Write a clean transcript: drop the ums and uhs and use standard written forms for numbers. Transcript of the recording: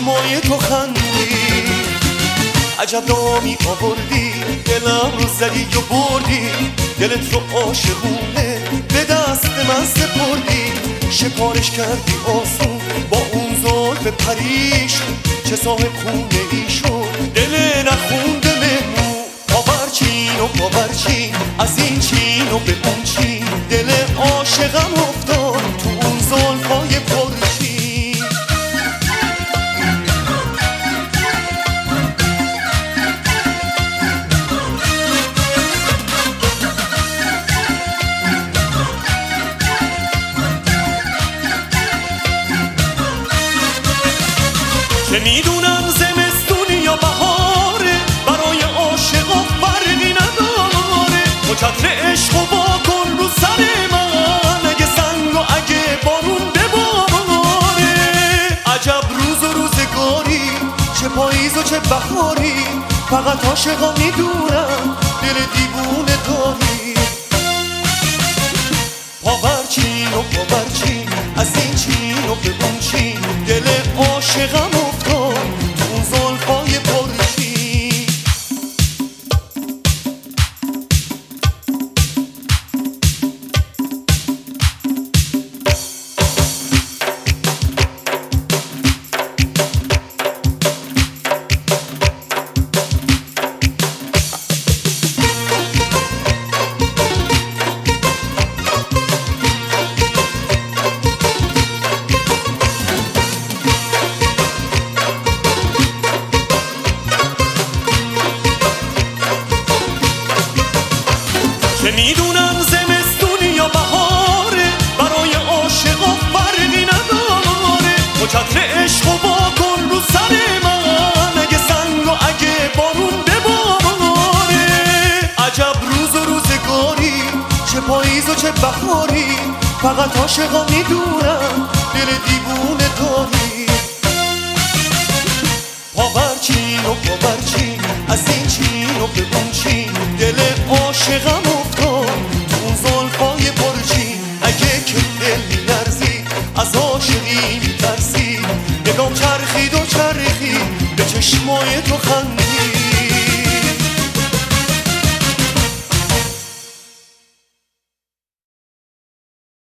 چشمای تو خندی، عجب رامی آوردی دلم رو زدی و بردی، دلت رو عاشقونه به دست من سپردی، شکارش کردی آسون با اون زلف پریشون، چه صاحب خونه ای شد دل نخونده مهمون. پاورچین و پاورچین از این چین و به اون چین، دل عاشقم افتاد تو اون زلفای پرچین. که میدونم زمستون یا بهاره، برای عاشقا فرقی نداره، تو چتر عشق و واکن رو سر من، اگه سنگ و اگه بارون بباره. عجب روز و روزگاری، چه پاییز و چه بهاری، فقط عاشقا میدونم دل دیوونه داری. پاورچین و پاورچین از این چین و به اون چین، دل عاشقم افتاد تو اون زلفای پرچین. که میدونم زمستون یا بهاره، برای عاشقا فرقی نداره، تو چتر عشق و واکن رو سر من، اگه سنگ و اگه بارون بباره. عجب روز و روزگاری، چه پاییز و چه بهاری، فقط عاشقا میدونم دل دیوونه داری. پاورچین و پاورچین از این چین و به اون چین، دل عاشقم